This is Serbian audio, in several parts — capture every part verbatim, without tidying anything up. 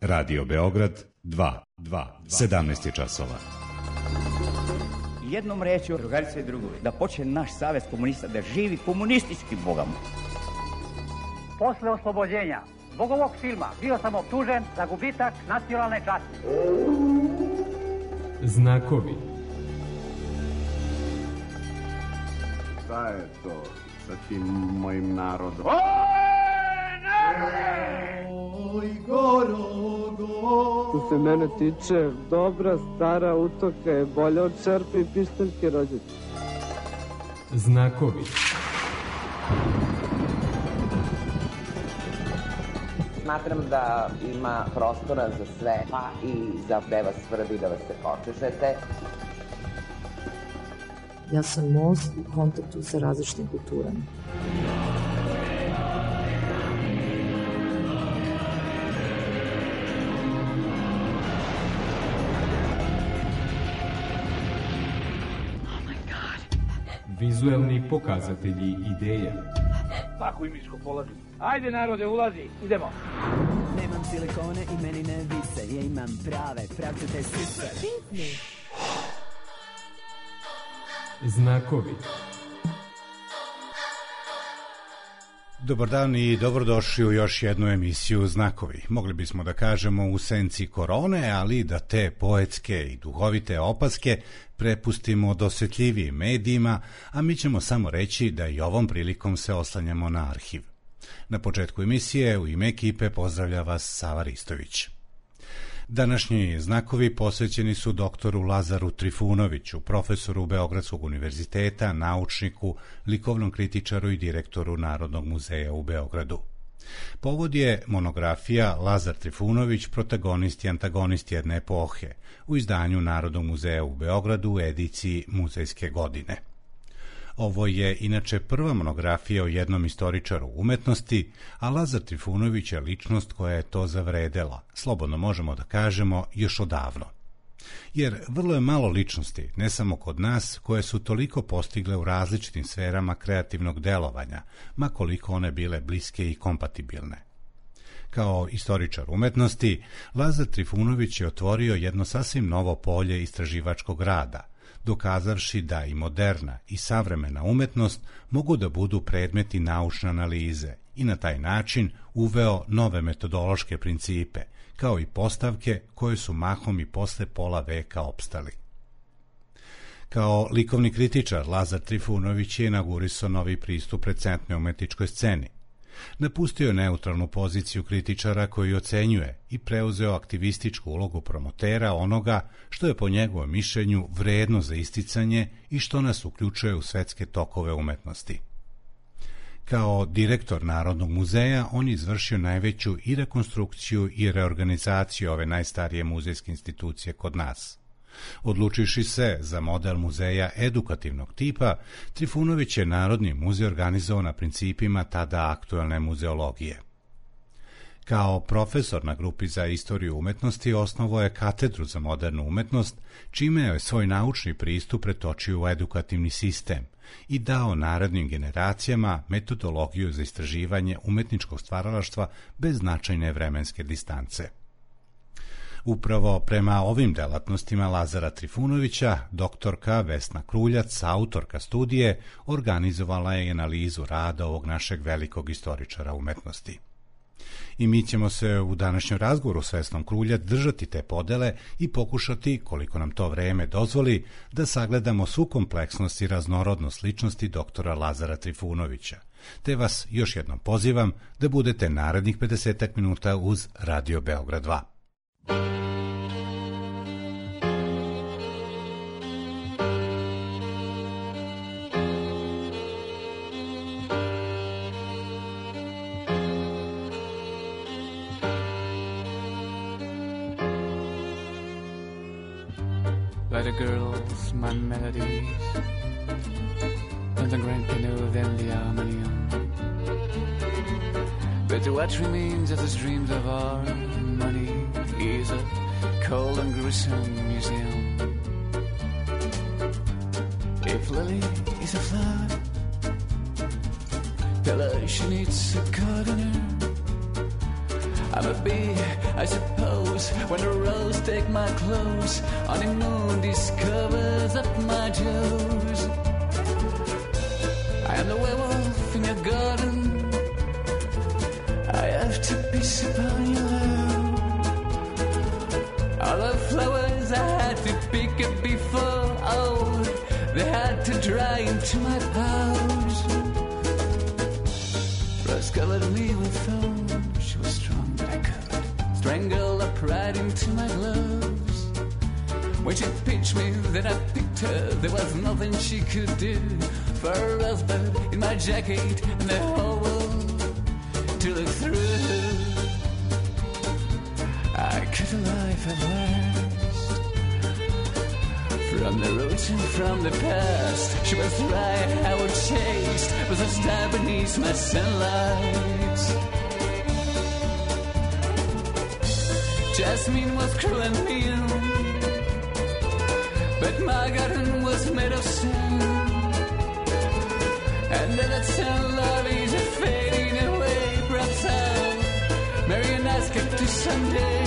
Radio Beograd dva, dva, sedamnaest je časova. Jednom rečju, drugarice i drugovi, da počne naš savez komunista da živi komunistički, Boga mu. Posle oslobođenja zbog ovog filma bio sam optužen za gubitak nacionalne časti. Znakovi. Šta je to sa tim mojim narodom? Oj, Gorogo. Što se mene tiče, dobra stara utoka je bolja od čerpe i pištaljke rođaka. Znakovi. Smatram da ima prostora za sve, pa i za gde vas svrbi da vas se počešete. Ja sam most u kontaktu sa različitim kulturama. Vizuelni pokazatelji ideje. Tako i miško polazi. Ajde narode, ulazi, idemo. Nemam silikone i meni ne vise, ja imam prave, pravcete sise. Znakovi. Dobar dan i dobrodošli u još jednu emisiju Znakovi. Mogli bismo da kažemo u senci korone, ali da te poetske i duhovite opaske prepustimo dosjetljivijim medijima, a mi ćemo samo reći da i ovom prilikom se oslanjamo na arhiv. Na početku emisije u ime ekipe pozdravlja vas Sava Ristović. Današnji Znakovi posvećeni su doktoru Lazaru Trifunoviću, profesoru Beogradskog univerziteta, naučniku, likovnom kritičaru i direktoru Narodnog muzeja u Beogradu. Povod je monografija Lazar Trifunović, protagonist i antagonist jedne epohe, u izdanju Narodnog muzeja u Beogradu u ediciji Muzejske godine. Ovo je inače prva monografija o jednom istoričaru umetnosti, a Lazar Trifunović je ličnost koja je to zavredela, slobodno možemo da kažemo još odavno. Jer vrlo je malo ličnosti, ne samo kod nas, koje su toliko postigle u različitim sferama kreativnog delovanja, ma koliko one bile bliske i kompatibilne. Kao istoričar umetnosti, Lazar Trifunović je otvorio jedno sasvim novo polje istraživačkog rada, dokazavši da i moderna i savremena umetnost mogu da budu predmeti naučne analize i na taj način uveo nove metodološke principe, kao i postavke koje su mahom i posle pola veka opstali. Kao likovni kritičar, Lazar Trifunović je inaugurisao novi pristup recentnoj umetničkoj sceni. Napustio je neutralnu poziciju kritičara koji ocenjuje i preuzeo aktivističku ulogu promotera onoga što je po njegovom mišljenju vredno za isticanje i što nas uključuje u svetske tokove umetnosti. Kao direktor Narodnog muzeja on je izvršio najveću i rekonstrukciju i reorganizaciju ove najstarije muzejske institucije kod nas. Odlučivši se za model muzeja edukativnog tipa, Trifunović je Narodni muzej organizovao na principima tada aktuelne muzeologije. Kao profesor na grupi za istoriju umetnosti osnovao je katedru za modernu umetnost, čime je svoj naučni pristup pretočio u edukativni sistem i dao narednim generacijama metodologiju za istraživanje umetničkog stvaralaštva bez značajne vremenske distance. Upravo prema ovim delatnostima Lazara Trifunovića, doktorka Vesna Kruljac, autorka studije, organizovala je analizu rada ovog našeg velikog istoričara umetnosti. I mi ćemo se u današnjem razgovoru sa Vesnom Kruljac držati te podele i pokušati, koliko nam to vreme dozvoli, da sagledamo svu kompleksnost i raznorodnost ličnosti doktora Lazara Trifunovića. Te vas još jednom pozivam da budete narednih pedesetak minuta uz Radio Beograd dva. By the girls, my melodies, and the grand canoe, then the harmonium. But what remains of the streams of our money is a cold and gruesome museum. If lily is a flower, tell her she needs a gardener. I'm a bee, I suppose. clothes. When the rose take my clothes, honeymoon discovers up my jaws. I am the werewolf in your garden. I have to piss upon your love. All the flowers I had to pick up before, oh, they had to dry into my pouch. Rose covered me with thorns. She was strong, but I could strangle up right into my gloves. When she pitched me, then I picked her. There was nothing she could do. For a rosebud in my jacket and the whole world to look through. I cut a life at last from the roots and from the past. She was right, I was chased with a star beneath my sunlight. Jasmine was cruel and mean, but my garden was made of sand. And then that sun love is fading away. Perhaps I'll marry and ask her to someday.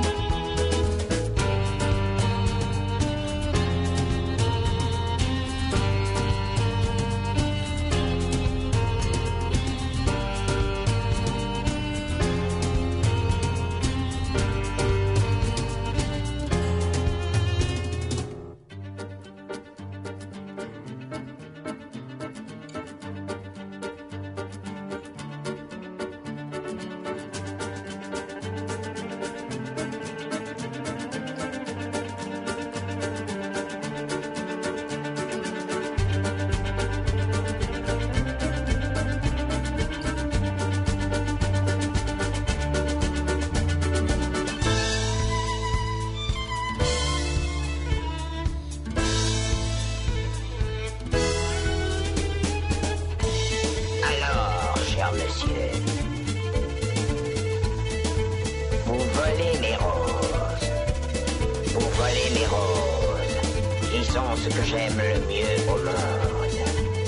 Ce que j'aime le mieux au monde.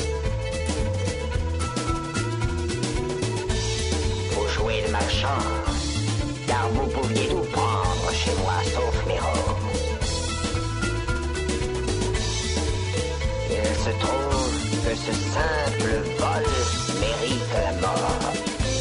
Vous jouez de malchance, car vous pouviez tout prendre chez moi sauf mes roses. Il se trouve que ce simple vol mérite la mort.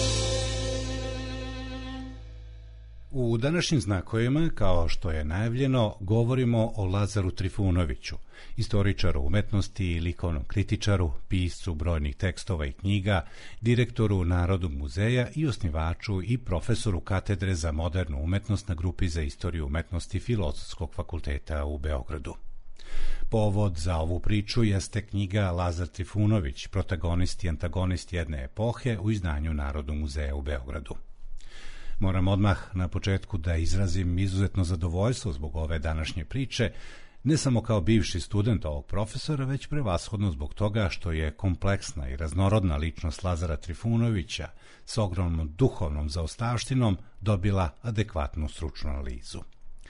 U današnjim znakovima, kao što je najavljeno, govorimo o Lazaru Trifunoviću, istoričaru umetnosti i likovnom kritičaru, piscu brojnih tekstova i knjiga, direktoru Narodnog muzeja i osnivaču i profesoru katedre za modernu umetnost na Grupi za istoriju umetnosti Filozofskog fakulteta u Beogradu. Povod za ovu priču jeste knjiga Lazar Trifunović, protagonist i antagonist jedne epohe u izdanju Narodnog muzeja u Beogradu. Moram odmah na početku da izrazim izuzetno zadovoljstvo zbog ove današnje priče, ne samo kao bivši student ovog profesora, već prevashodno zbog toga što je kompleksna i raznorodna ličnost Lazara Trifunovića s ogromnom duhovnom zaostavštinom dobila adekvatnu stručnu analizu.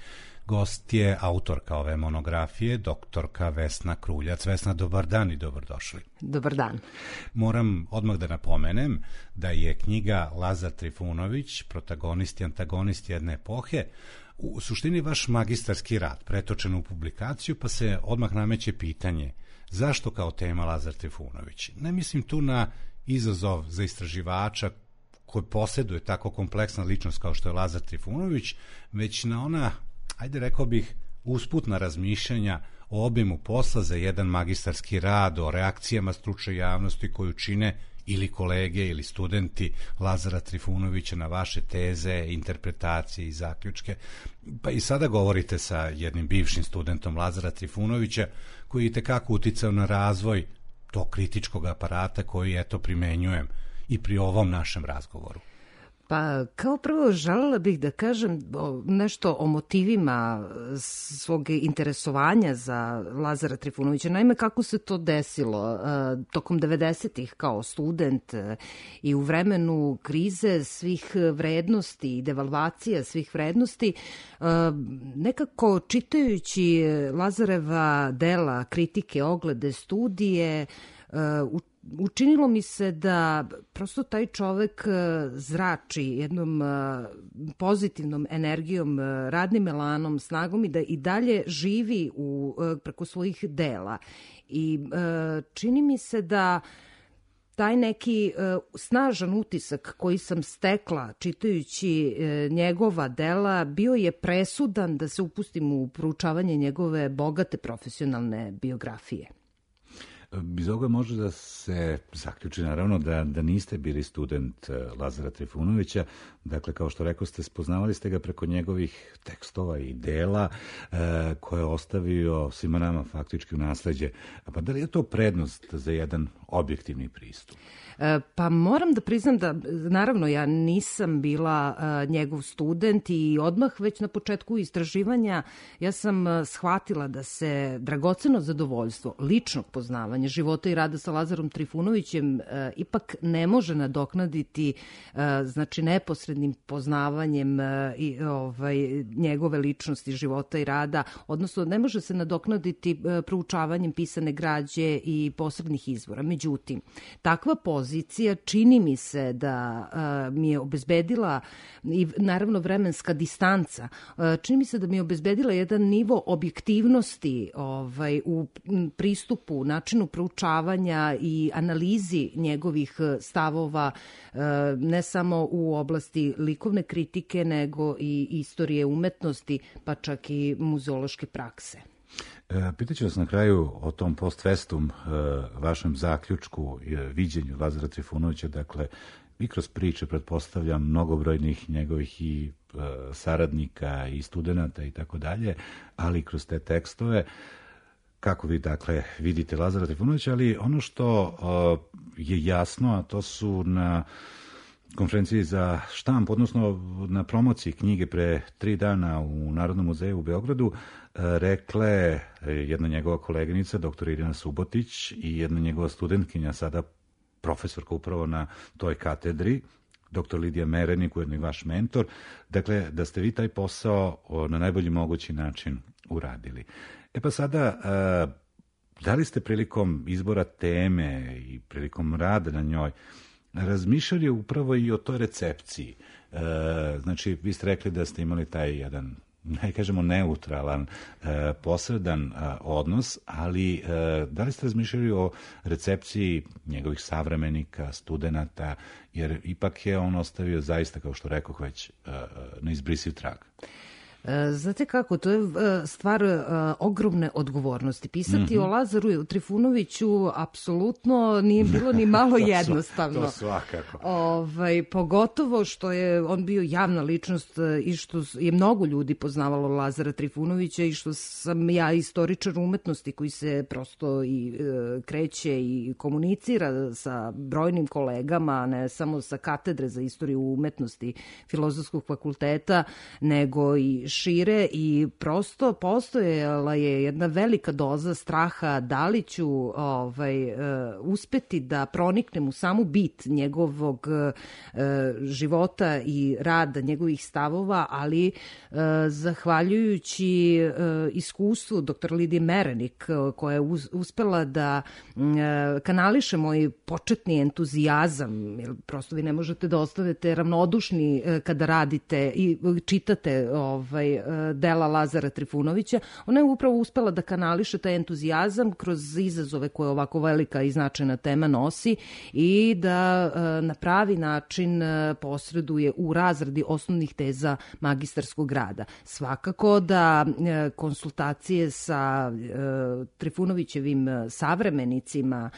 Gost je autorka ove monografije, doktorka Vesna Kruljac. Vesna, dobar dan i dobrodošli. Dobar dan. Moram odmah da napomenem da je knjiga Lazar Trifunović, protagonist i antagonist jedne epohe, u suštini vaš magistarski rad, pretočen u publikaciju, pa se odmah nameće pitanje zašto kao tema Lazar Trifunović? Ne mislim tu na izazov za istraživača koji posjeduje tako kompleksna ličnost kao što je Lazar Trifunović, već na ona, ajde rekao bih, usputna razmišljanja o obimu posla za jedan magistarski rad, o reakcijama stručne javnosti koju čine ili kolege ili studenti Lazara Trifunovića na vaše teze, interpretacije i zaključke. Pa i sada govorite sa jednim bivšim studentom Lazara Trifunovića koji je itekako uticao na razvoj tog kritičkog aparata koji eto primenjujem i pri ovom našem razgovoru. Pa kao prvo želela bih da kažem nešto o motivima svog interesovanja za Lazara Trifunovića. Naime, kako se to desilo tokom devedesetih kao student i u vremenu krize svih vrednosti i devalvacija svih vrednosti, nekako čitajući Lazareva dela, kritike, oglede, studije, učinilo mi se da prosto taj čovek zrači jednom pozitivnom energijom, radnim elanom, snagom i da i dalje živi u, preko svojih dela. I čini mi se da taj neki uh, snažan utisak koji sam stekla čitajući uh, njegova dela bio je presudan da se upustim u proučavanje njegove bogate profesionalne biografije. Iz ovoga može da se zaključi naravno da, da niste bili student Lazara Trifunovića, dakle kao što rekao ste, spoznavali ste ga preko njegovih tekstova i dela e, koje je ostavio svima nama faktički u nasleđe. Pa da li je to prednost za jedan objektivni pristup? Pa moram da priznam da, naravno, ja nisam bila uh, njegov student i odmah već na početku istraživanja ja sam uh, shvatila da se dragoceno zadovoljstvo ličnog poznavanja života i rada sa Lazarom Trifunovićem uh, ipak ne može nadoknaditi uh, znači neposrednim poznavanjem uh, i, ovaj, njegove ličnosti, života i rada, odnosno ne može se nadoknaditi uh, proučavanjem pisane građe i posrednih izvora. Međutim, takva pozicija pozicija čini mi se da uh, mi je obezbedila i naravno vremenska distanca, uh, čini mi se da mi je obezbedila jedan nivo objektivnosti ovaj, u pristupu, načinu proučavanja i analizi njegovih stavova uh, ne samo u oblasti likovne kritike nego i istorije umetnosti pa čak i muzeološke prakse. Pitaću vas na kraju o tom post festum, vašem zaključku, viđenju Lazara Trifunovića, dakle, vi kroz priče, pretpostavljam, mnogobrojnih njegovih i saradnika i studenta i tako dalje, ali kroz te tekstove, kako vi, dakle, vidite Lazara Trifunovića, ali ono što je jasno, a to su na konferenciji za štamp, odnosno na promociji knjige pre tri dana u Narodnom muzeju u Beogradu, rekle jedna njegova koleginica, doktor Irina Subotić, i jedna njegova studentkinja, sada profesorka upravo na toj katedri, doktor Lidija Merenik, ujedno i vaš mentor, dakle, da ste vi taj posao na najbolji mogući način uradili. E pa sada, da li ste prilikom izbora teme i prilikom rada na njoj razmišljali upravo i o toj recepciji? E, znači, vi ste rekli da ste imali taj jedan, ne kažemo neutralan, e, posredan e, odnos, ali e, da li ste razmišljali o recepciji njegovih savremenika, studenata, jer ipak je on ostavio zaista, kao što rekoh već, e, neizbrisiv trag? Znate kako, to je stvar ogromne odgovornosti. Pisati mm-hmm. o Lazaru Trifunoviću apsolutno nije bilo ni malo jednostavno. To svakako. Ovaj, pogotovo što je on bio javna ličnost i što je mnogo ljudi poznavalo Lazara Trifunovića i što sam ja istoričar umetnosti koji se prosto i e, kreće i komunicira sa brojnim kolegama, ne samo sa katedre za istoriju umetnosti Filozofskog fakulteta, nego i šire, i prosto postojala je jedna velika doza straha da li ću ovaj, uh, uspeti da proniknem u samu bit njegovog uh, života i rada, njegovih stavova, ali uh, zahvaljujući uh, iskustvu doktor Lidije Merenik, uh, koja je uz, uspela da uh, kanališe moj početni entuzijazam, jer prosto vi ne možete da ostavite ravnodušni uh, kada radite i čitate ovaj, dela Lazara Trifunovića. Ona je upravo uspela da kanališe taj entuzijazam kroz izazove koje ovako velika i značajna tema nosi i da na pravi način posreduje u razradi osnovnih teza magistarskog rada. Svakako da konsultacije sa Trifunovićevim savremenicima,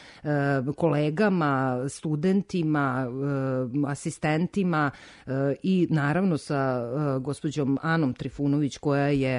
kolegama, studentima, asistentima i naravno sa gospođom Anom Trifunović, koja je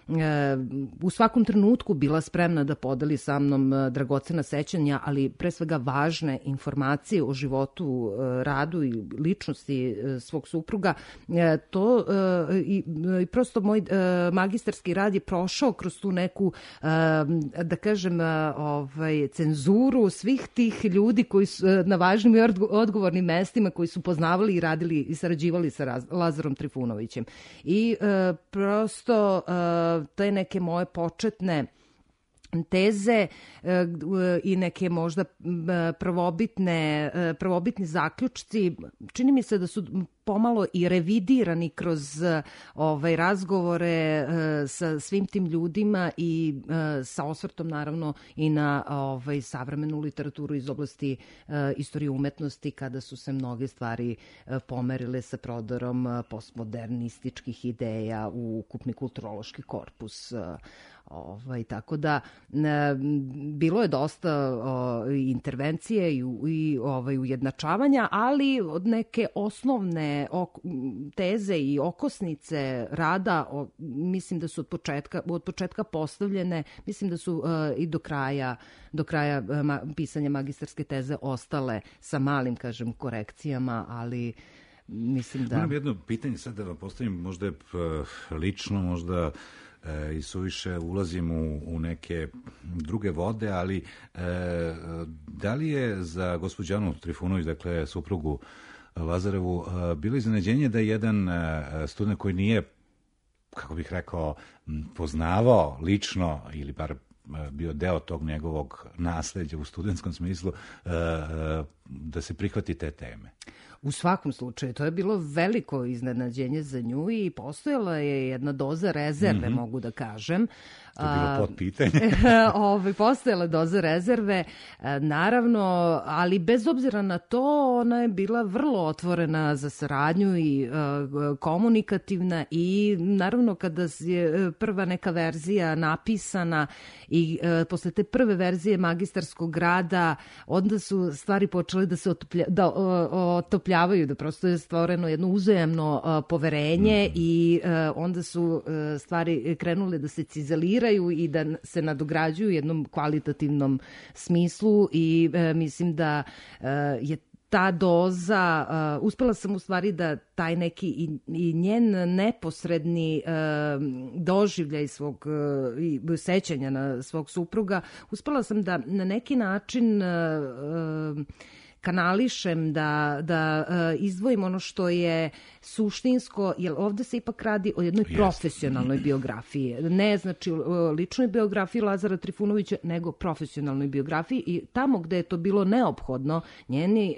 u svakom trenutku bila spremna da podeli sa mnom dragocena sećanja, ali pre svega važne informacije o životu, radu i ličnosti svog supruga. To i, i prosto moj magistarski rad je prošao kroz tu neku, da kažem, ovaj, cenzuru svih tih ljudi koji su na važnim i odgovornim mestima, koji su poznavali i radili i sarađivali sa Lazarom Trifunovićem. I prosto te neke moje početne teze i neke možda prvobitne, prvobitni zaključci, čini mi se da su pomalo i revidirani kroz ovaj, razgovore sa svim tim ljudima i sa osvrtom naravno i na ovaj, savremenu literaturu iz oblasti istorije umetnosti, kada su se mnoge stvari pomerile sa prodorom postmodernističkih ideja u ukupni kulturološki korpus. Ovaj, tako da ne, bilo je dosta o, intervencije i, i ovaj, ujednačavanja, ali od neke osnovne ok, teze i okosnice rada o, mislim da su od početka, od početka postavljene, mislim da su uh, i do kraja, do kraja ma, pisanja magistarske teze ostale sa malim, kažem, korekcijama, ali mislim da... Moram jedno pitanje sad da vam postavim, možda je lično, možda i suviše ulazim u, u neke druge vode, ali e, da li je za gospođu Anu Trifunović, dakle suprugu Lazarevu, bilo iznenađenje da jedan student koji nije, kako bih rekao, poznavao lično ili bar bio deo tog njegovog nasleđa u studentskom smislu, da se prihvati te teme? U svakom slučaju, to je bilo veliko iznenađenje za nju i postojala je jedna doza rezerve, mm-hmm. mogu da kažem. To je bilo pod pitanje. Ove, postojala doza rezerve, naravno, ali bez obzira na to, ona je bila vrlo otvorena za saradnju i uh, komunikativna i naravno kada je prva neka verzija napisana i uh, posle te prve verzije magistarskog rada, onda su stvari počele da se otoplja, da, uh, otopljavaju, da prosto je stvoreno jedno uzajamno uh, poverenje mm. i uh, onda su uh, stvari krenule da se cizeliraju i da se nadograđuju u jednom kvalitativnom smislu i e, mislim da e, je ta doza, uh, uspela sam u stvari da taj neki i, i njen neposredni uh, doživljaj svog uh, i sećanja na svog supruga, uspela sam da na neki način uh, uh, kanališem, da, da uh, izdvojim ono što je suštinsko, jer ovde se ipak radi o jednoj Jest. profesionalnoj biografiji. Ne znači uh, ličnoj biografiji Lazara Trifunovića, nego profesionalnoj biografiji i tamo gde je to bilo neophodno, njeni,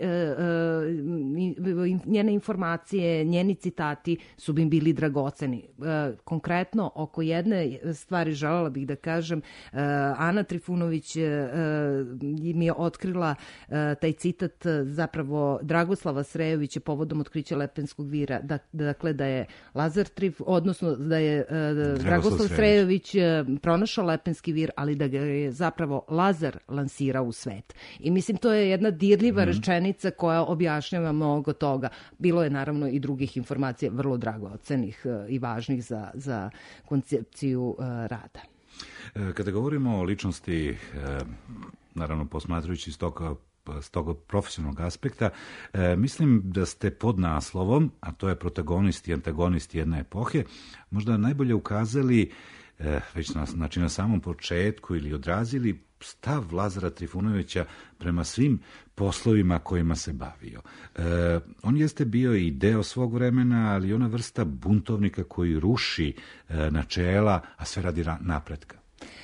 uh, uh, njene informacije, njeni citati su bi bili dragoceni. Uh, konkretno, oko jedne stvari želela bih da kažem, uh, Ana Trifunović uh, mi je otkrila uh, taj citat zapravo Dragoslava Srejovića povodom otkrića Lepenskog vira, da, dakle da je Lazar Trif, odnosno da je uh, Dragoslav, Dragoslav Srejović, Srejović uh, pronašao Lepenski vir, ali da ga je zapravo Lazar lansirao u svet. I mislim to je jedna dirljiva mm-hmm. rečenica koja objašnjava mnogo toga. Bilo je naravno i drugih informacija vrlo dragocenih uh, i važnih za, za koncepciju uh, rada. Kada govorimo o ličnosti, naravno posmatrajući iz toga s tog profesionalnog aspekta, e, mislim da ste pod naslovom, a to je protagonist i antagonist jedne epohe, možda najbolje ukazali e, već na, znači na samom početku ili odrazili stav Lazara Trifunovića prema svim poslovima kojima se bavio. E, on jeste bio i deo svog vremena, ali ona vrsta buntovnika koji ruši e, načela, a sve radi napretka.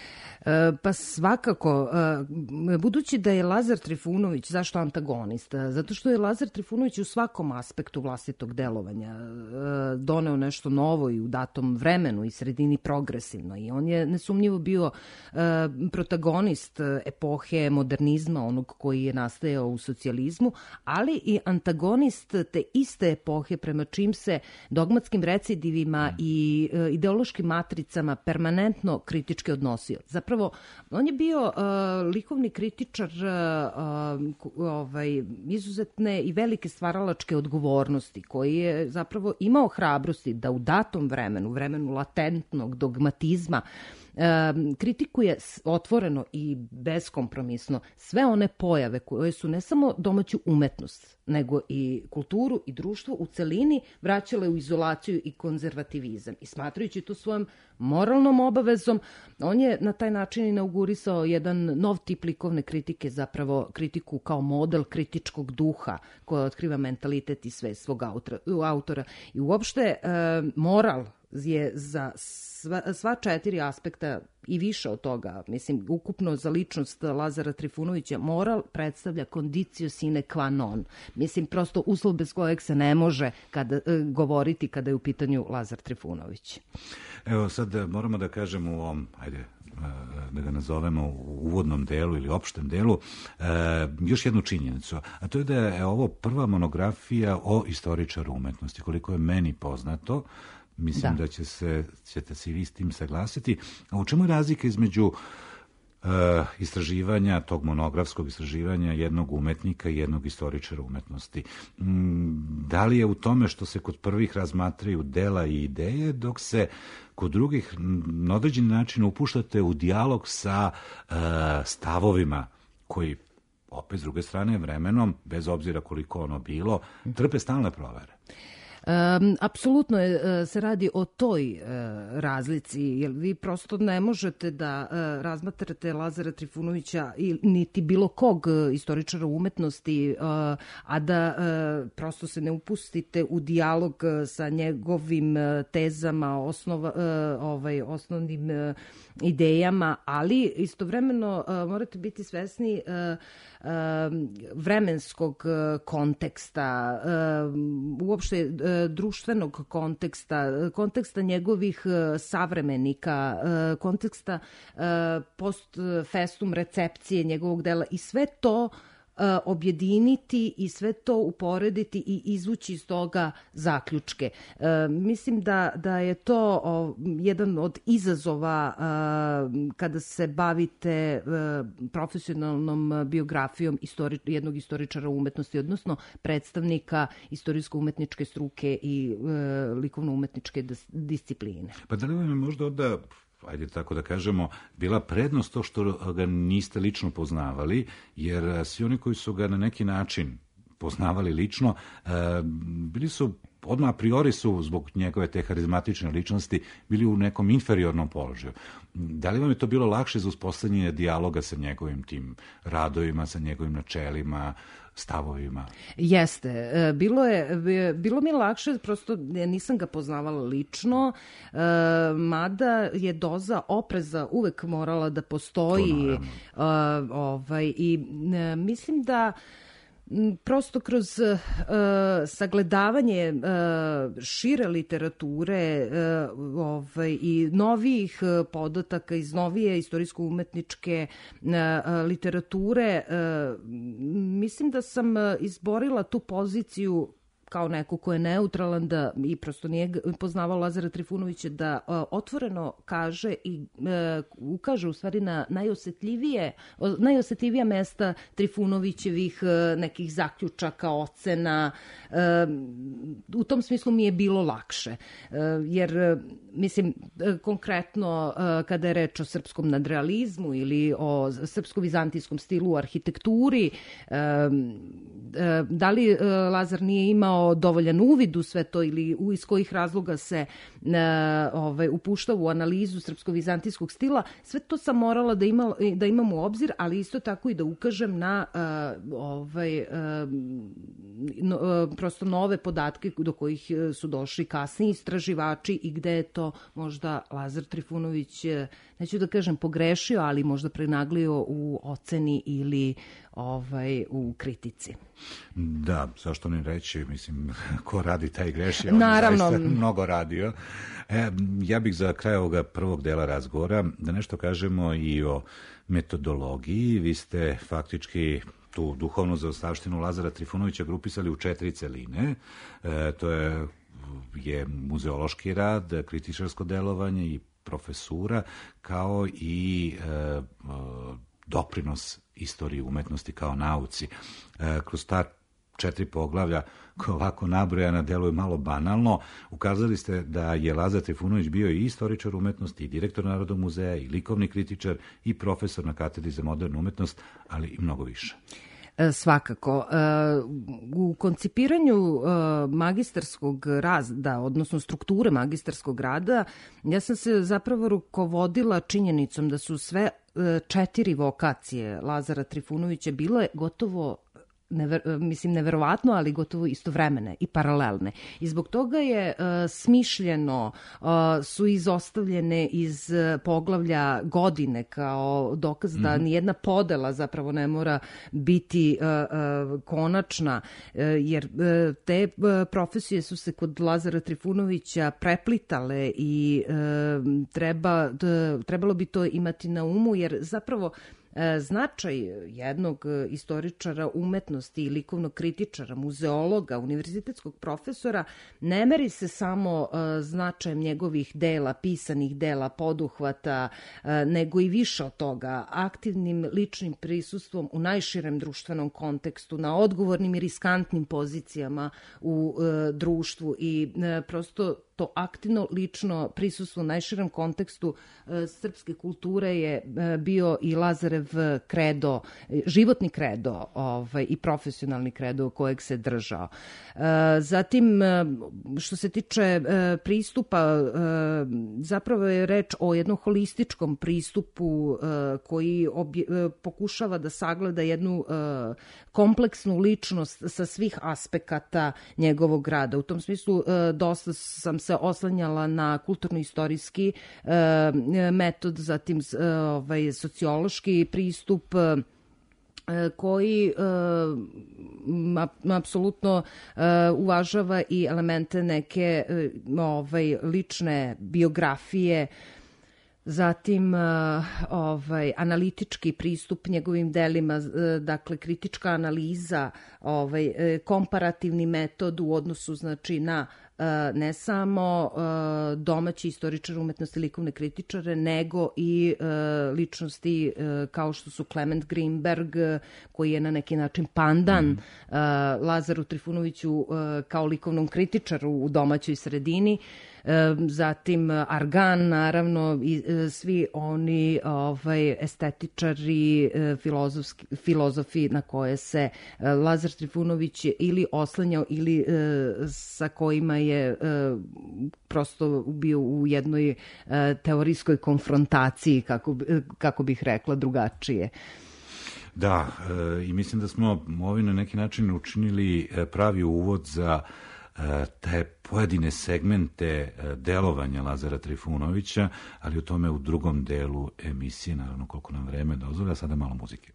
Pa svakako, budući da je Lazar Trifunović, zašto antagonista? Zato što je Lazar Trifunović u svakom aspektu vlastitog delovanja doneo nešto novo i u datom vremenu i sredini progresivno. I on je nesumnjivo bio protagonist epohe modernizma, onog koji je nastajao u socijalizmu, ali i antagonist te iste epohe prema čim se dogmatskim recidivima i ideološkim matricama permanentno kritički odnosio. Zapravo, Zapravo, on je bio uh, likovni kritičar uh, uh, ovaj, izuzetne i velike stvaralačke odgovornosti, koji je zapravo imao hrabrosti da u datom vremenu, vremenu latentnog dogmatizma, Uh, kritikuje otvoreno i beskompromisno sve one pojave koje su ne samo domaću umetnost, nego i kulturu i društvo u celini vraćale u izolaciju i konzervativizam. I smatrajući to svojom moralnom obavezom, on je na taj način inaugurisao jedan nov tip likovne kritike, zapravo kritiku kao model kritičkog duha koja otkriva mentalitet i svest svog autora. autora. I uopšte uh, moral je za sva, sva četiri aspekta i više od toga, mislim, ukupno za ličnost Lazara Trifunovića moral predstavlja condicio sine qua non. Mislim, prosto uslov bez kojeg se ne može kada, govoriti kada je u pitanju Lazar Trifunović. Evo sad moramo da kažemo u ovom, ajde, da ga nazovemo u uvodnom delu ili opštem delu, e, još jednu činjenicu, a to je da je ovo prva monografija o istoričaru umetnosti. Koliko je meni poznato, mislim da, da će se, ćete se i vi s tim saglasiti. A u čemu je razlika između e, istraživanja, tog monografskog istraživanja jednog umetnika i jednog istoričara umetnosti? Da li je u tome što se kod prvih razmatraju dela i ideje, dok se kod drugih na određeni način upuštate u dijalog sa e, stavovima koji, opet s druge strane, vremenom, bez obzira koliko ono bilo, trpe stalne provere? Um, apsolutno je, se radi o toj uh, razlici, jer vi prosto ne možete da uh, razmatrate Lazara Trifunovića i niti bilo kog istoričara umetnosti, uh, a da uh, prosto se ne upustite u dijalog sa njegovim uh, tezama, osnova, uh, ovaj, osnovnim uh, idejama, ali istovremeno uh, morate biti svesni uh, uh, vremenskog uh, konteksta, uh, uopšte društvenog konteksta, konteksta njegovih savremenika, konteksta post festum recepcije njegovog dela i sve to objediniti i sve to uporediti i izvući iz toga zaključke. E, mislim da, da je to o, jedan od izazova a, kada se bavite a, profesionalnom biografijom istori, jednog istoričara umetnosti, odnosno predstavnika istorijsko-umetničke struke i a, likovno-umetničke discipline. Pa da li vam je možda onda, ajde tako da kažemo, bila prednost to što ga niste lično poznavali, jer svi oni koji su ga na neki način poznavali lično, bili su, odmah a priori su zbog njegove te harizmatične ličnosti bili u nekom inferiornom položaju. Da li vam je to bilo lakše za uspostavljanje dijaloga sa njegovim tim radovima, sa njegovim načelima, stavovima? Jeste. Bilo je, bilo mi je lakše, prosto nisam ga poznavala lično, mada je doza opreza uvek morala da postoji. Ovaj, i mislim da prosto kroz uh, sagledavanje uh, šire literature uh, ovaj, i novijih uh, podataka iz novije istorijsko-umetničke uh, literature, uh, mislim da sam uh, izborila tu poziciju kao neko ko je neutralan da, i prosto nije poznavao Lazara Trifunovića, da uh, otvoreno kaže i uh, ukaže u stvari na najosetljivije, najosetljivija mesta Trifunovićevih uh, nekih zaključaka, ocena. Uh, u tom smislu mi je bilo lakše. Uh, jer, uh, mislim, uh, konkretno uh, kada je reč o srpskom nadrealizmu ili o srpsko-vizantijskom stilu u arhitekturi, uh, uh, da li uh, Lazar nije imao dovoljan uvid u sve to ili u iz kojih razloga se uh, ovaj, upušta u analizu srpsko-vizantijskog stila, sve to sam morala da, ima, da imam u obzir, ali isto tako i da ukažem na uh, ovaj, uh, no, uh, prosto nove podatke do kojih su došli kasni istraživači i gde je to možda Lazar Trifunović, neću da kažem pogrešio, ali možda prenaglio u oceni ili ovaj, u kritici. Da, zašto ne reći, mislim, ko radi taj greši, on Naravno. je zaista mnogo radio. E, ja bih za kraj ovoga prvog dela razgovora da nešto kažemo i o metodologiji. Vi ste faktički tu duhovnu zaostavštinu Lazara Trifunovića grupisali u četiri celine. E, to je, je muzeološki rad, kritičarsko delovanje i profesura, kao i e, doprinos istoriji umetnosti kao nauci. E, kroz ta četiri poglavlja, koja ovako nabrojana deluju malo banalno, ukazali ste da je Lazar Trifunović bio i istoričar umetnosti, i direktor Narodnog muzeja, i likovni kritičar, i profesor na katedri za modernu umetnost, ali i mnogo više. Svakako. U koncipiranju magistarskog rada, odnosno strukture magistarskog rada, ja sam se zapravo rukovodila činjenicom da su sve četiri vokacije Lazara Trifunovića bile gotovo never, mislim neverovatno, ali gotovo istovremene i paralelne. I zbog toga je uh, smišljeno, uh, su izostavljene iz poglavlja godine kao dokaz da mm-hmm. nijedna podela zapravo ne mora biti uh, uh, konačna, uh, jer uh, te uh, profesije su se kod Lazara Trifunovića preplitale i uh, treba, d, trebalo bi to imati na umu, jer zapravo značaj jednog istoričara umetnosti i likovnog kritičara, muzeologa, univerzitetskog profesora ne meri se samo značajem njegovih dela, pisanih dela, poduhvata, nego i više od toga, aktivnim ličnim prisustvom u najširem društvenom kontekstu, na odgovornim i riskantnim pozicijama u društvu i prosto to aktivno lično prisustvo u najširem kontekstu e, srpske kulture je e, bio i Lazarev kredo, životni kredo ovaj, i profesionalni kredo kojeg se držao. E, zatim, e, što se tiče e, pristupa, e, zapravo je reč o jednom holističkom pristupu e, koji obje, e, pokušava da sagleda jednu e, kompleksnu ličnost sa svih aspekata njegovog rada. U tom smislu e, dosta sam se oslanjala na kulturno-istorijski e, metod, zatim e, ovaj, sociološki pristup e, koji e, apsolutno e, uvažava i elemente neke e, ovaj, lične biografije, zatim ovaj, analitički pristup njegovim delima, dakle kritička analiza, ovaj, komparativni metod u odnosu znači na ne samo domaći istoričar umetnosti, likovne kritičare, nego i ličnosti kao što su Klement Greenberg, koji je na neki način pandan mm. Lazaru Trifunoviću kao likovnom kritičaru u domaćoj sredini. Zatim Argan, naravno, i svi oni ovaj, estetičari, filozofski, filozofi na koje se Lazar Trifunović ili oslanjao ili sa kojima je prosto bio u jednoj teorijskoj konfrontaciji, kako, kako bih rekla, drugačije. Da, i mislim da smo ovi na neki način učinili pravi uvod za te pojedine segmente delovanja Lazara Trifunovića, ali o tome u drugom delu emisije, naravno koliko nam vreme dozvoljava. Sada malo muzike.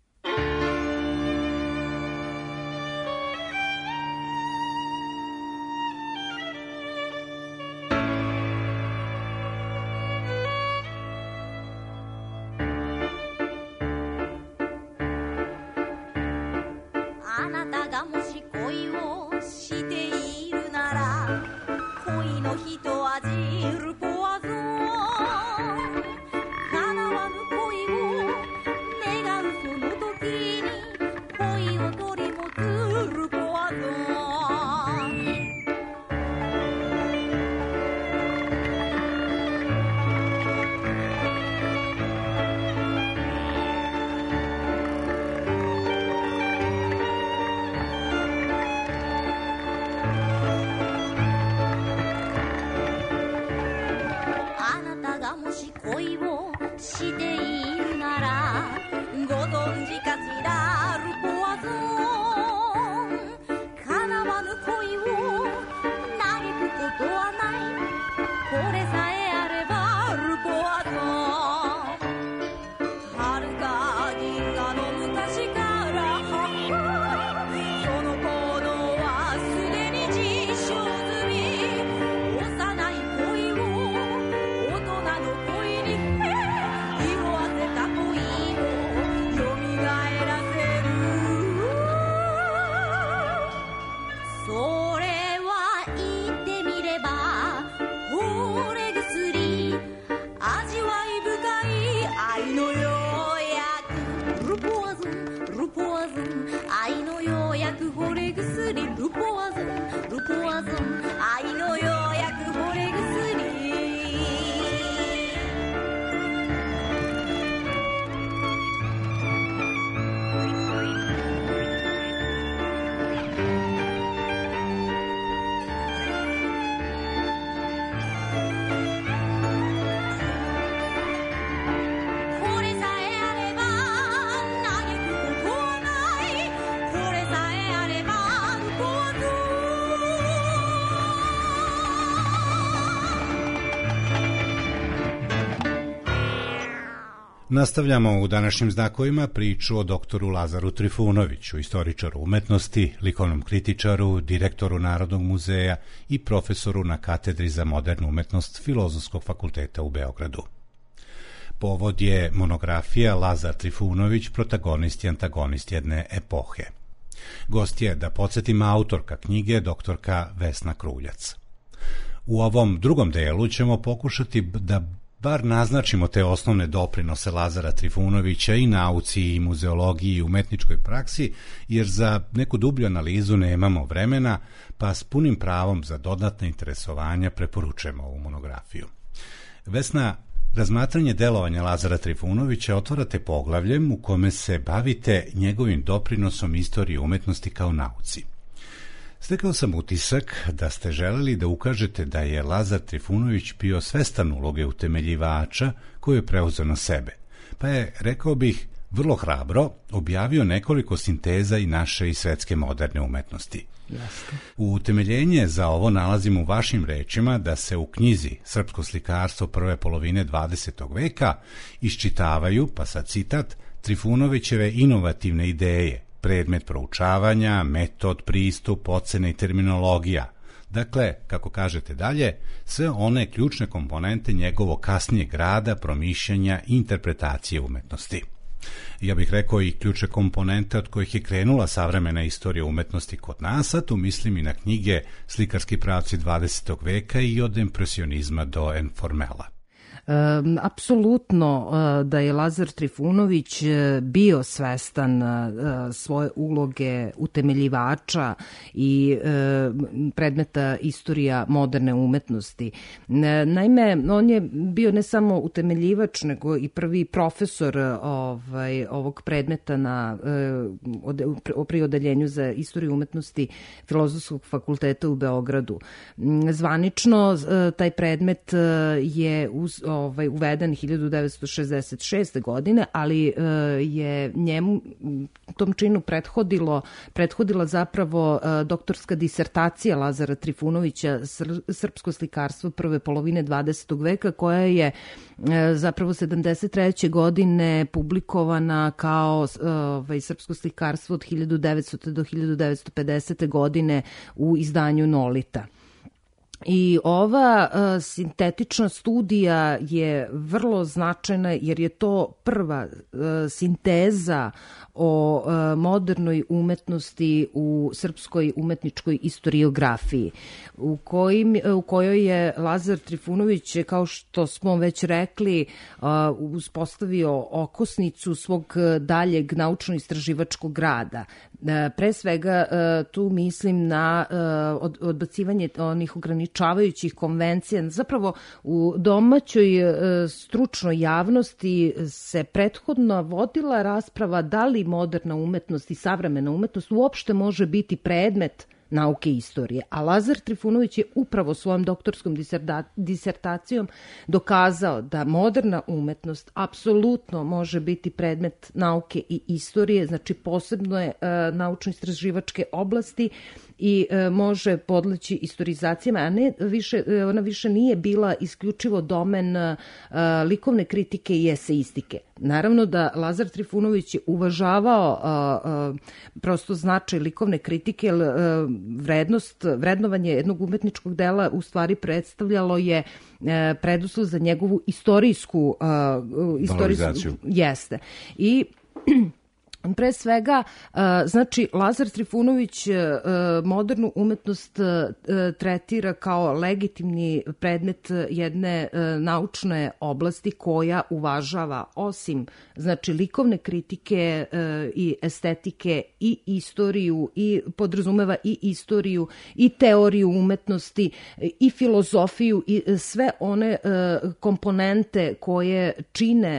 Nastavljamo u današnjim znakovima priču o doktoru Lazaru Trifunoviću, istoričaru umetnosti, likovnom kritičaru, direktoru Narodnog muzeja i profesoru na katedri za modernu umetnost Filozofskog fakulteta u Beogradu. Povod je monografija Lazar Trifunović, protagonist i antagonist jedne epohe. Gost je, da podsjetim, autorka knjige doktorka Vesna Kruljac. U ovom drugom delu ćemo pokušati da bar naznačimo te osnovne doprinose Lazara Trifunovića i nauci, i muzeologiji, i umetničkoj praksi, jer za neku dublju analizu nemamo vremena, pa s punim pravom za dodatne interesovanja preporučujemo ovu monografiju. Vesna, razmatranje delovanja Lazara Trifunovića otvarate poglavljem u kome se bavite njegovim doprinosom istoriji umetnosti kao nauci. Stekao sam utisak da ste želeli da ukažete da je Lazar Trifunović bio svestan uloge utemeljivača koju je preuzeo na sebe, pa je, rekao bih, vrlo hrabro objavio nekoliko sinteza i naše i svetske moderne umetnosti. Jasne. U utemeljenje za ovo nalazimo u vašim rečima da se u knjizi Srpsko slikarstvo prve polovine dvadesetog veka iščitavaju, pa sad citat, Trifunovićeve inovativne ideje, predmet proučavanja, metod, pristup, ocene i terminologija. Dakle, kako kažete dalje, sve one ključne komponente njegovog kasnijeg rada, promišljanja i interpretacije umetnosti. Ja bih rekao i ključne komponente od kojih je krenula savremena istorija umetnosti kod nas, a tu mislim i na knjige Slikarski pravci dvadesetog veka i od impresionizma do enformela. Um, apsolutno uh, da je Lazar Trifunović uh, bio svestan uh, svoje uloge utemeljivača i uh, predmeta istorija moderne umetnosti. Uh, naime, on je bio ne samo utemeljivač, nego i prvi profesor uh, ovaj, ovog predmeta na, uh, ode, pri odeljenju za istoriju umetnosti Filozofskog fakulteta u Beogradu. Um, zvanično uh, taj predmet uh, je uz Ovaj, uveden hiljadu devetsto šezdeset šeste. godine, ali uh, je njemu tom činu prethodilo, prethodila zapravo uh, doktorska disertacija Lazara Trifunovića Sr- Srpsko slikarstvo prve polovine dvadesetog veka, koja je uh, zapravo sedamdeset treće. godine publikovana kao uh, ovaj, Srpsko slikarstvo od hiljadu devetsto. do hiljadu devetsto pedesete. godine u izdanju Nolita. I ova uh, sintetična studija je vrlo značajna jer je to prva uh, sinteza o uh, modernoj umetnosti u srpskoj umetničkoj istoriografiji, u, kojim, u kojoj je Lazar Trifunović, kao što smo već rekli, uh, uspostavio okosnicu svog daljeg naučno-istraživačkog rada. Uh, pre svega uh, tu mislim na uh, od, odbacivanje onih ograničavajućih konvencija. Zapravo u domaćoj uh, stručnoj javnosti se prethodno vodila rasprava da li moderna umetnost i savremena umetnost uopšte može biti predmet nauke i istorije. A Lazar Trifunović je upravo svojom doktorskom disertacijom dokazao da moderna umetnost apsolutno može biti predmet nauke i istorije, znači posebno je e, naučno-istraživačke oblasti i e, može podleći istorizacijama, a ne više, ona više nije bila isključivo domen e, likovne kritike i eseistike. Naravno da Lazar Trifunović je uvažavao a, a, prosto značaj likovne kritike, jer a, vrednost, vrednovanje jednog umetničkog dela u stvari predstavljalo je a, preduslov za njegovu istorijsku a, istorijsku jeste. I pre svega, znači, Lazar Trifunović modernu umetnost tretira kao legitimni predmet jedne naučne oblasti koja uvažava, osim, znači, likovne kritike i estetike i istoriju, i podrazumeva i istoriju i teoriju umetnosti i filozofiju i sve one komponente koje čine,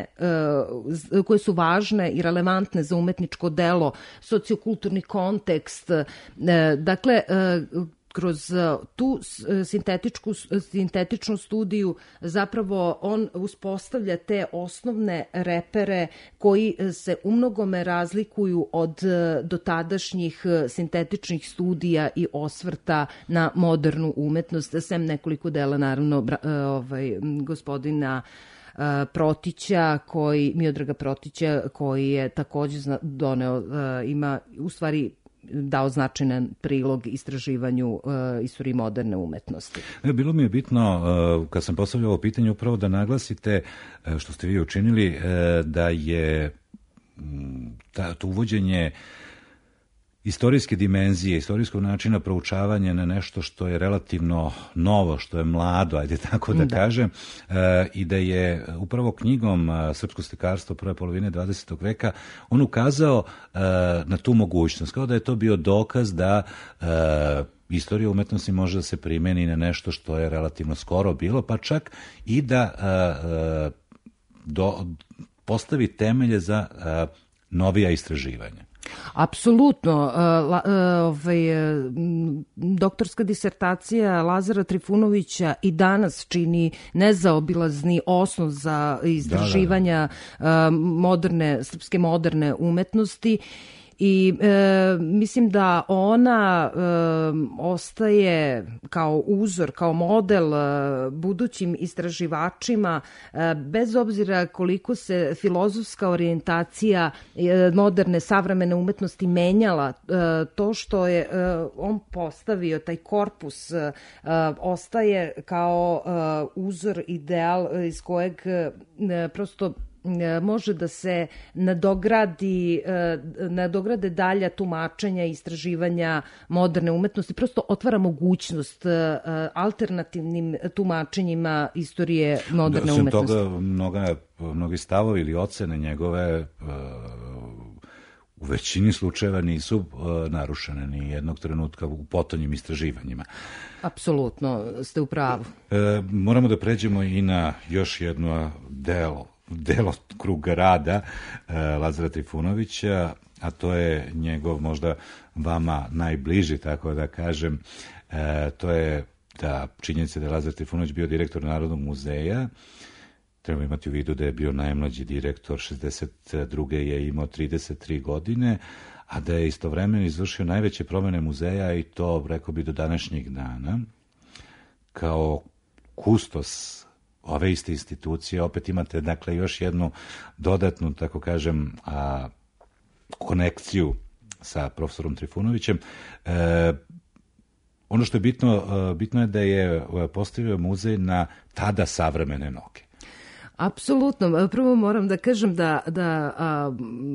koje su važne i relevantne za umetnost umetničko delo, sociokulturni kontekst. Dakle, kroz tu sintetičku, sintetičnu studiju zapravo on uspostavlja te osnovne repere koji se umnogome razlikuju od dotadašnjih sintetičnih studija i osvrta na modernu umetnost, sem nekoliko dela, naravno, ovaj, gospodina Protića, koji, Miodraga Protića, koji je takođe doneo, ima u stvari dao značajan prilog istraživanju uh, istoriji moderne umetnosti. Bilo mi je bitno, uh, kad sam postavljao ovo pitanje, upravo da naglasite, uh, što ste vi učinili, uh, da je um, ta, to uvođenje istorijske dimenzije, istorijskog načina proučavanja na nešto što je relativno novo, što je mlado, ajde tako da, da. kažem, e, i da je upravo knjigom Srpsko slikarstvo prve polovine dvadesetog veka on ukazao e, na tu mogućnost, kao da je to bio dokaz da e, istorija umetnosti može da se primeni na nešto što je relativno skoro bilo, pa čak i da e, do, postavi temelje za e, novija istraživanja. Apsolutno. Ovaj, doktorska disertacija Lazara Trifunovića i danas čini nezaobilazni osnov za istraživanja da, da, da. moderne, srpske moderne umetnosti. I e, mislim da ona e, ostaje kao uzor, kao model e, budućim istraživačima, e, bez obzira koliko se filozofska orijentacija e, moderne savremene umetnosti menjala, e, to što je e, on postavio, taj korpus, e, ostaje kao e, uzor, ideal iz kojeg e, prosto može da se nadogradi, nadograde dalja tumačenja i istraživanja moderne umetnosti, prosto otvara mogućnost alternativnim tumačenjima istorije moderne Osim umetnosti. Toga, mnoga, mnogi stavovi ili ocene njegove u većini slučajeva nisu narušene ni jednog trenutka u potonjim istraživanjima. Apsolutno, ste u pravu. E, moramo da pređemo i na još jedno delo delo kruga rada e, Lazara Trifunovića, a to je njegov možda vama najbliži, tako da kažem, e, to je da činjenica da je Lazar Trifunović bio direktor Narodnog muzeja. Treba imati u vidu da je bio najmlađi direktor, šezdeset druge je imao trideset tri godine, a da je istovremeno izvršio najveće promene muzeja i to, rekao bi, do današnjeg dana. Kao kustos ove iste institucije, opet imate, dakle, još jednu dodatnu, tako kažem, a, konekciju sa profesorom Trifunovićem. E, ono što je bitno, bitno je da je postavio muzej na tada savremene noge. Apsolutno. Prvo moram da kažem da, da a,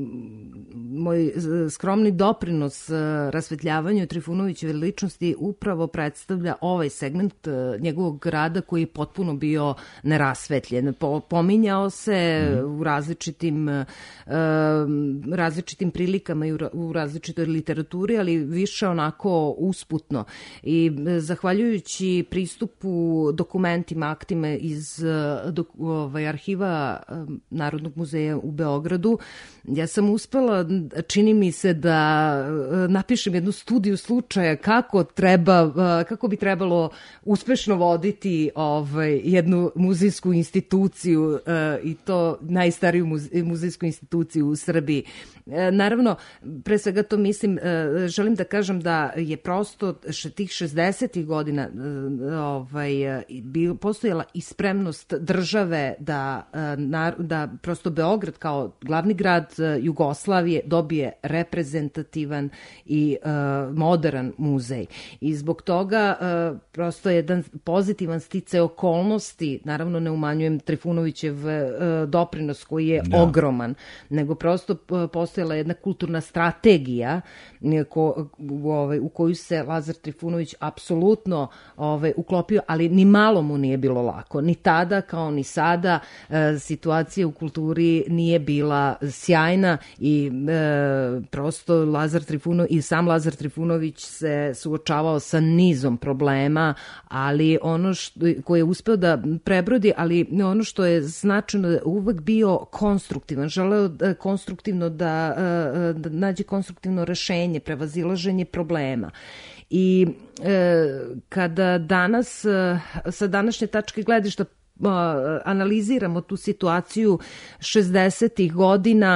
moj skromni doprinos rasvetljavanju Trifunovićeve ličnosti upravo predstavlja ovaj segment njegovog rada koji je potpuno bio nerasvetljen. Po, pominjao se mm. u različitim, a, različitim prilikama i u, u različitoj literaturi, ali više onako usputno. I zahvaljujući pristupu dokumentima, aktima iz dok, ovaj, arhiva Narodnog muzeja u Beogradu, ja sam uspela, čini mi se, da napišem jednu studiju slučaja kako treba, kako bi trebalo uspešno voditi ovaj, jednu muzejsku instituciju i to najstariju muzejsku instituciju u Srbiji. Naravno, pre svega to mislim, želim da kažem da je prosto tih šezdesetih godina ovaj, postojala i spremnost države da da prosto Beograd kao glavni grad Jugoslavije dobije reprezentativan i uh, modern muzej. I zbog toga uh, prosto jedan pozitivan sticaj okolnosti, naravno ne umanjujem Trifunovićev uh, doprinos koji je da. ogroman, nego prosto uh, postojala jedna kulturna strategija ko, u, ovaj, u koju se Lazar Trifunović apsolutno ovaj, uklopio, ali ni malo mu nije bilo lako. Ni tada kao ni sada situacija u kulturi nije bila sjajna i e, prosto Lazar Trifunović i sam Lazar Trifunović se suočavao sa nizom problema, ali ono što, koje je uspeo da prebrodi, ali ono što je značajno je uvek bio konstruktivan, želeo da, konstruktivno da, da nađe konstruktivno rešenje, prevazilaženje problema. I e, kada danas, sa današnje tačke gledišta, analiziramo tu situaciju šezdesetih godina,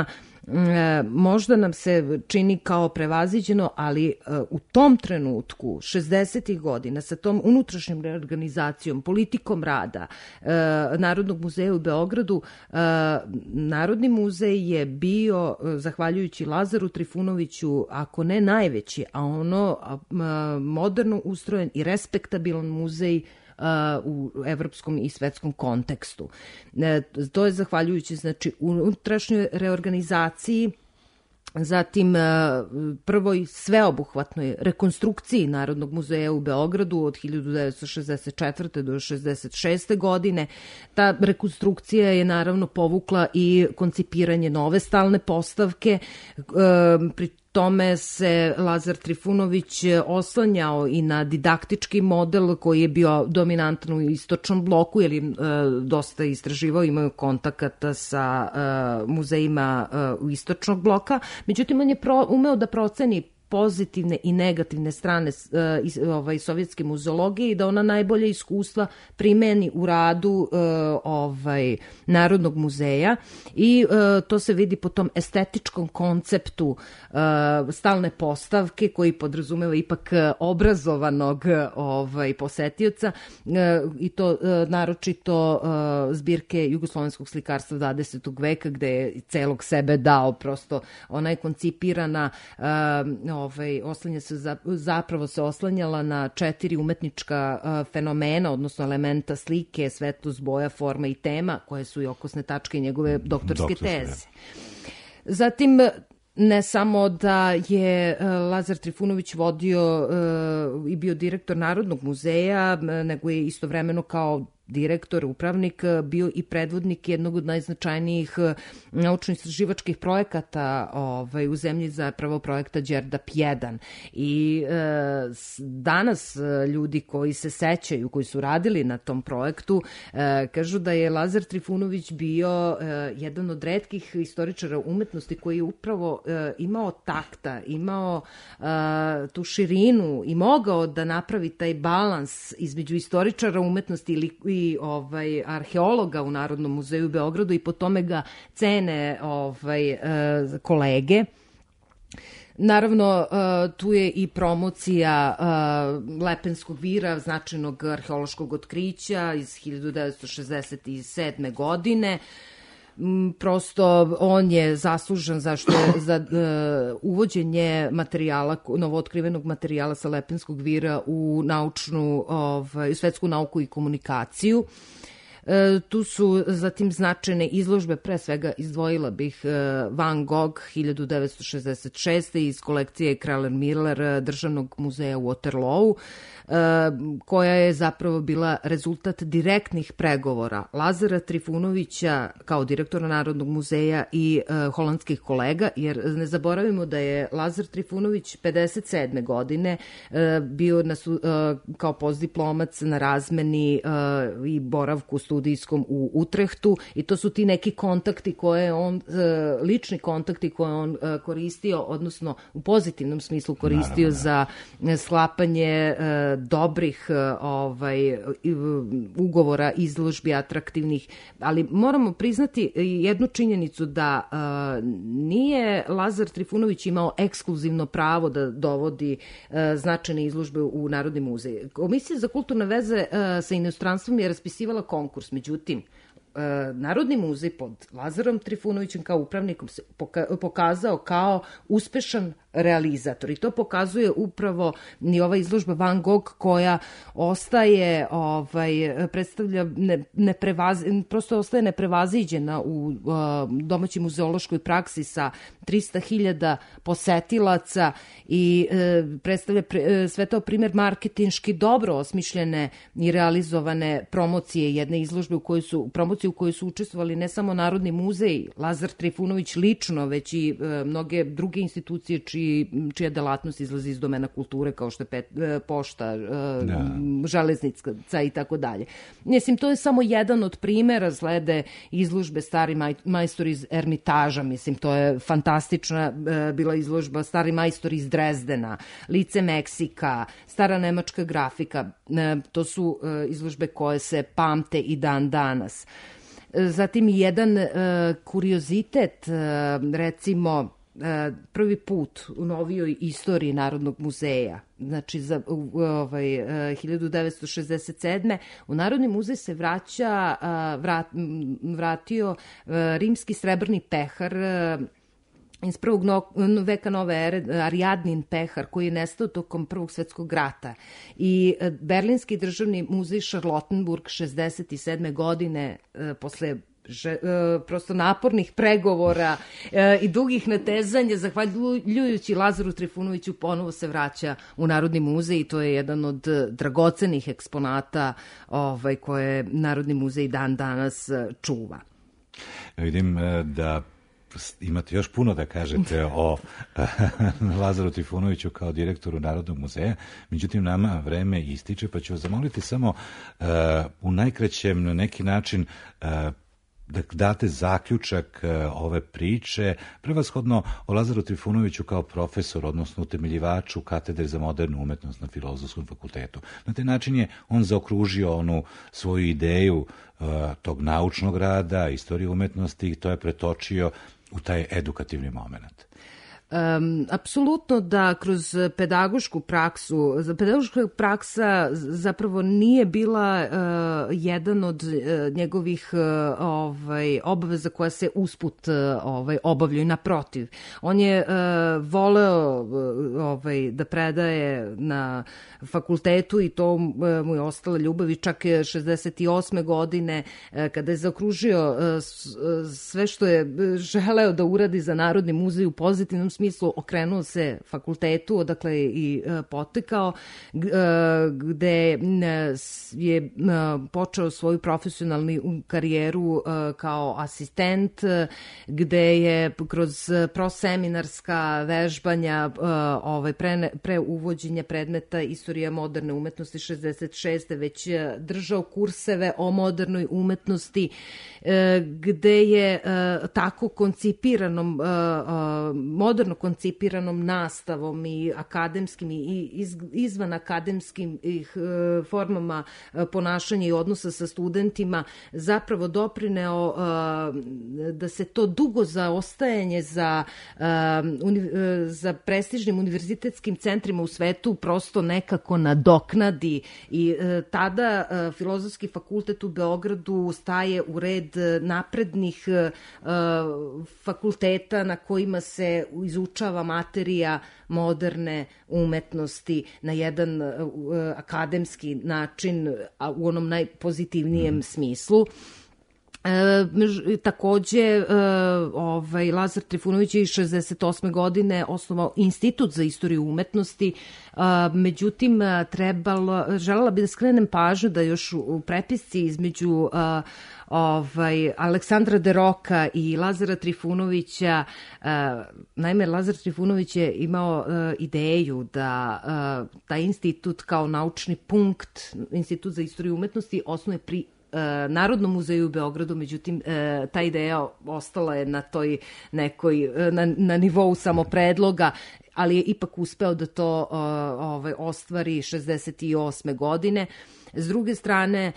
možda nam se čini kao prevaziđeno, ali u tom trenutku, šezdesetih godina, sa tom unutrašnjom reorganizacijom, politikom rada Narodnog muzeja u Beogradu, Narodni muzej je bio, zahvaljujući Lazaru Trifunoviću, ako ne najveći, a ono moderno ustrojen i respektabilan muzej u evropskom i svetskom kontekstu. To je zahvaljujući, znači, unutrašnjoj reorganizaciji, zatim prvoj sveobuhvatnoj rekonstrukciji Narodnog muzeja u Beogradu od hiljadu devetsto šezdeset četvrte do šezdeset šeste godine. Ta rekonstrukcija je naravno povukla i koncipiranje nove stalne postavke, pri tome se Lazar Trifunović oslanjao i na didaktički model koji je bio dominantan u istočnom bloku, jer je e, dosta istraživao, imao kontakata sa e, muzejima e, u istočnog bloka. Međutim, on je pro, umeo da proceni pozitivne i negativne strane uh, ovaj, sovjetske muzeologije i da ona najbolje iskustva primeni u radu uh, ovaj, Narodnog muzeja i uh, to se vidi po tom estetičkom konceptu uh, stalne postavke koji podrazumeva ipak obrazovanog ovaj, posetioca uh, i to uh, naročito uh, zbirke jugoslovenskog slikarstva dvadesetog veka gde je celog sebe dao, prosto ona je koncipirana uh, Ovaj, oslanja se, zapravo se oslanjala na četiri umetnička uh, fenomena, odnosno elementa slike, svetlost, boja, forma i tema, koje su i okosne tačke njegove doktorske Doktorske. teze. Zatim, ne samo da je uh, Lazar Trifunović vodio uh, i bio direktor Narodnog muzeja, nego je istovremeno kao direktor, upravnik, bio i predvodnik jednog od najznačajnijih naučno-istraživačkih projekata ovaj, u zemlji, zapravo projekta Đerdap jedan. I e, danas ljudi koji se sećaju, koji su radili na tom projektu, e, kažu da je Lazar Trifunović bio e, jedan od retkih istoričara umetnosti koji je upravo e, imao takta, imao e, tu širinu i mogao da napravi taj balans između istoričara umetnosti ili i ovaj arheologa u Narodnom muzeju u Beogradu i po tome ga cene ovaj kolege. Naravno, tu je i promocija Lepenskog vira, značajnog arheološkog otkrića iz hiljadu devetsto šezdeset sedme. godine. Prosto on je zaslužan zašto je za uh, uvođenje materijala, novootkrivenog materijala sa Lepenskog vira u naučnu, ovaj, svetsku nauku i komunikaciju. E, tu su zatim značajne izložbe, pre svega izdvojila bih e, Van Gogh hiljadu devetsto šezdeset šeste. iz kolekcije Kraler-Miller Državnog muzeja u Waterloo, e, koja je zapravo bila rezultat direktnih pregovora Lazara Trifunovića kao direktora Narodnog muzeja i e, holandskih kolega, jer ne zaboravimo da je Lazar Trifunović pedeset sedme. godine e, bio na, e, kao postdiplomac na razmeni e, i boravku studijskom u Utrehtu i to su ti neki kontakti koje on, lični kontakti koje on koristio, odnosno u pozitivnom smislu koristio Naravno, za sklapanje dobrih ovaj, ugovora, izložbi atraktivnih, ali moramo priznati jednu činjenicu da nije Lazar Trifunović imao ekskluzivno pravo da dovodi značajne izložbe u Narodni muzej. Komisija za kulturne veze sa inostranstvom je raspisivala konkurs. Međutim, Narodni muzej pod Lazarom Trifunovićem kao upravnikom se pokazao kao uspešan realizator i to pokazuje upravo i ova izložba Van Gogh koja ostaje, ovaj, predstavlja ne, neprevaz, prosto ostaje neprevaziđena u uh, domaćoj muzeološkoj praksi sa trista hiljada posetilaca i uh, predstavlja pre, uh, sve to primer marketinški dobro osmišljene i realizovane promocije jedne izložbe u kojoj su, promociju akciju u kojoj su učestvovali ne samo Narodni muzej, Lazar Trifunović lično, već i e, mnoge druge institucije čiji, čija delatnost izlazi iz domena kulture, kao što je pet, e, pošta, e, da. železnica i tako dalje. Mislim, to je samo jedan od primera, slede izložbe Stari maj, majstor iz Ermitaža, mislim, to je fantastična e, bila izložba Stari majstor iz Drezdena, Lice Meksika, Stara nemačka grafika, e, to su e, izložbe koje se pamte i dan danas. Zatim jedan e, kuriozitet, e, recimo, e, prvi put u novijoj istoriji Narodnog muzeja, znači za ovaj, e, hiljadu devetsto šezdeset sedme. u Narodni muzej se vraća, e, vrat, vratio e, rimski srebrni pehar e, iz prvog no, veka nove ere, Arijadnin pehar, koji je nestao tokom Prvog svetskog rata. I Berlinski državni muzej Charlottenburg šezdeset sedme godine, e, posle že, e, prosto napornih pregovora e, i dugih natezanja, zahvaljujući Lazaru Trifunoviću, ponovo se vraća u Narodni muzej i to je jedan od dragocenih eksponata ovaj, koje Narodni muzej dan danas čuva. Vidim da imate još puno da kažete o Lazaru Trifunoviću kao direktoru Narodnog muzeja, međutim nama vreme ističe, pa ću vas zamoliti samo uh, u najkraćem na neki način uh, da date zaključak uh, ove priče, prevashodno o Lazaru Trifunoviću kao profesor, odnosno utemeljivaču katedre za modernu umetnost na Filozofskom fakultetu. Na taj način je on zaokružio onu svoju ideju uh, tog naučnog rada, istorije umetnosti, i to je pretočio u taj edukativni moment. Um, apsolutno da kroz pedagošku praksu, pedagoška praksa zapravo nije bila uh, jedan od uh, njegovih uh, ovaj, obaveza koja se usput uh, ovaj, obavljaju. Naprotiv, on je uh, voleo uh, ovaj, da predaje na fakultetu i to uh, mu je ostala ljubav, i čak je šezdeset osme godine uh, kada je zaokružio uh, sve što je želeo da uradi za Narodni muzej u pozitivnom smislu, okrenuo se fakultetu, odakle je i e, potekao, g, e, gde je e, počeo svoju profesionalnu karijeru e, kao asistent, e, gde je kroz proseminarska vežbanja e, ovaj, pre, pre uvođenja predmeta istorija moderne umetnosti šezdeset šeste već držao kurseve o modernoj umetnosti, e, gde je e, tako koncipiranom, e, moderno koncipiranom nastavom i akademskim i iz, izvan akademskim ih, e, formama e, ponašanja i odnosa sa studentima zapravo doprineo e, da se to dugo zaostajanje za, e, uni, e, za prestižnim univerzitetskim centrima u svetu prosto nekako nadoknadi, i e, tada e, Filozofski fakultet u Beogradu staje u red naprednih e, fakulteta na kojima se izučava materija moderne umetnosti na jedan uh, akademski način, a u onom najpozitivnijem mm. smislu. E, takođe, e, ovaj, Lazar Trifunović je iz šezdeset osme godine osnovao Institut za istoriju umetnosti, e, međutim, trebalo, želela bi da skrenem pažnju da još u prepisci između e, ovaj, Aleksandra de Roka i Lazara Trifunovića, e, naime, Lazar Trifunović je imao e, ideju da e, taj institut kao naučni punkt, Institut za istoriju umetnosti, osnuje pri Narodnom muzeju u Beogradu, međutim ta ideja ostala je na toj nekoj, na, na nivou samo predloga, ali je ipak uspeo da to ovaj, ostvari šezdeset osme godine. S druge strane,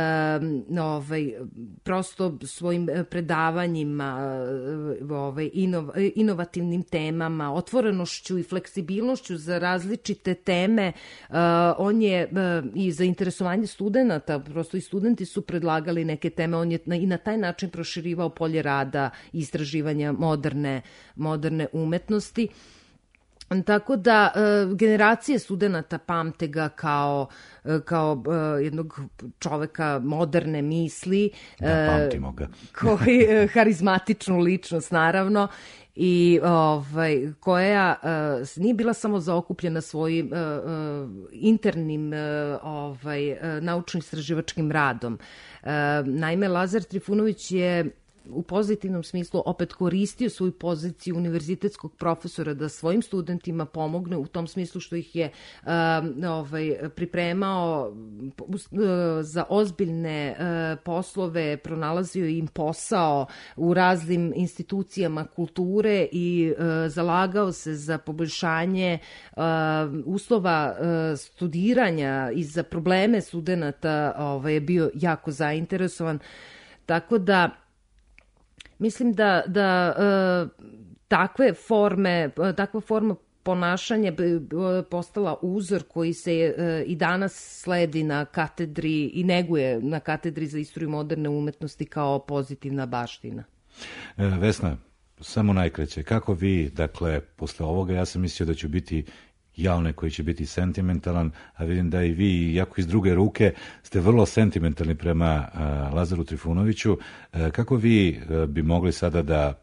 ovaj, prosto svojim predavanjima, ovaj, inov, inovativnim temama, otvorenošću i fleksibilnošću za različite teme, on je i za interesovanje studenta, prosto i studenti su predlagali neke teme, on je i na taj način proširivao polje rada i istraživanja moderne, moderne umetnosti. Tako da generacije studenata pamte ga kao, kao jednog čoveka moderne misli. Da, pamtimo ga. Koji, harizmatičnu ličnost, naravno, i ovaj, koja uh, nije bila samo zaokupljena svojim uh, uh, internim uh, ovaj, uh, naučno-istraživačkim radom. Uh, naime, Lazar Trifunović je u pozitivnom smislu opet koristio svoju poziciju univerzitetskog profesora da svojim studentima pomogne u tom smislu što ih je uh, ovaj, pripremao uh, za ozbiljne uh, poslove, pronalazio im posao u raznim institucijama kulture i uh, zalagao se za poboljšanje uh, uslova uh, studiranja i za probleme studenata, ovaj, je bio jako zainteresovan. Tako da mislim da, da e, takve forme, takva forma ponašanja bi postala uzor koji se e, i danas sledi na katedri i neguje na katedri za istoriju moderne umetnosti kao pozitivna baština. E, Vesna, samo najkraće, kako vi, dakle, posle ovoga, ja sam mislio da ću biti ja onaj koji će biti sentimentalan, a vidim da i vi, jako iz druge ruke, ste vrlo sentimentalni prema uh, Lazaru Trifunoviću. Uh, kako vi uh, bi mogli sada da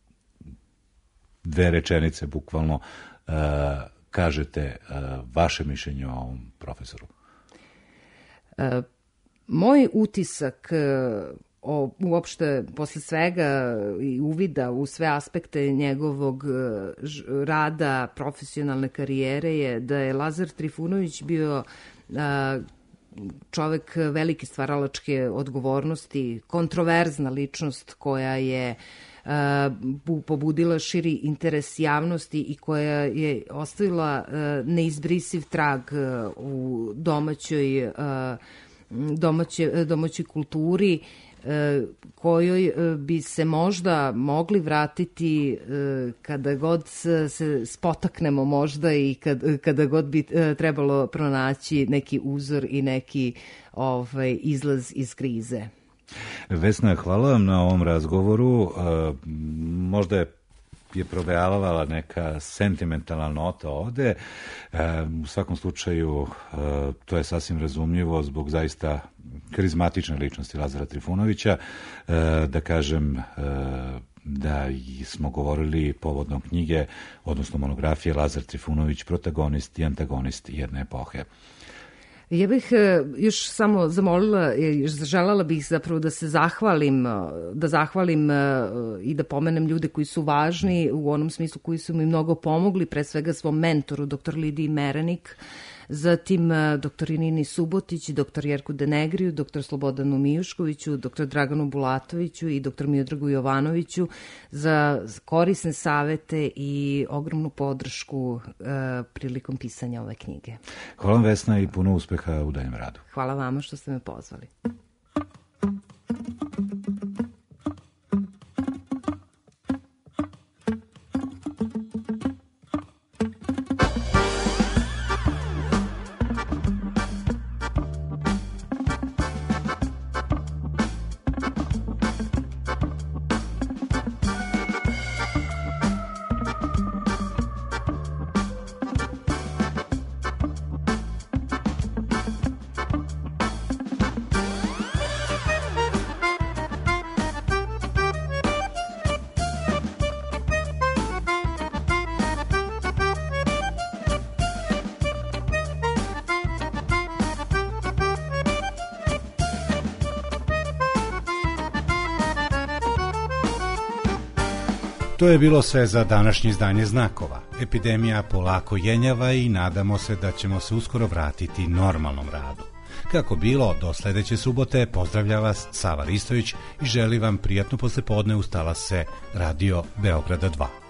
dve rečenice bukvalno uh, kažete uh, vaše mišljenje o ovom profesoru? Uh, moj utisak uh, o, uopšte posle svega i uvida u sve aspekte njegovog rada, profesionalne karijere je da je Lazar Trifunović bio a, čovek velike stvaralačke odgovornosti, kontroverzna ličnost koja je a, pobudila širi interes javnosti i koja je ostavila a, neizbrisiv trag a, u domaćoj, a, domaće, domaćoj kulturi, kojoj bi se možda mogli vratiti kada god se spotaknemo možda i kad, kada god bi trebalo pronaći neki uzor i neki ovaj, izlaz iz krize. Vesna, hvala vam na ovom razgovoru. Možda je je provejavala neka sentimentalna nota ovde. U svakom slučaju to je sasvim razumljivo zbog zaista karizmatične ličnosti Lazara Trifunovića. Da kažem da smo govorili povodom knjige, odnosno monografije Lazar Trifunović, protagonist i antagonist jedne epohe. Ja bih još samo zamolila, željela bih zapravo da se zahvalim, da zahvalim i da pomenem ljude koji su važni u onom smislu koji su mi mnogo pomogli, pre svega svom mentoru, doktor Lidiji Merenik, zatim doktor Nini Subotić, doktor Jerku Denegriju, doktor Slobodanu Mijuškoviću, doktor Draganu Bulatoviću i doktor Miodragu Jovanoviću za korisne savete i ogromnu podršku uh, prilikom pisanja ove knjige. Hvala vam, Vesna, i puno uspeha u daljem radu. Hvala vama što ste me pozvali. To je bilo sve za današnje izdanje Znakova. Epidemija polako jenjava i nadamo se da ćemo se uskoro vratiti normalnom radu. Kako bilo, do sledeće subote pozdravlja vas Sava Ristović i želi vam prijatno poslepodne uz talase Radio Beograda dva.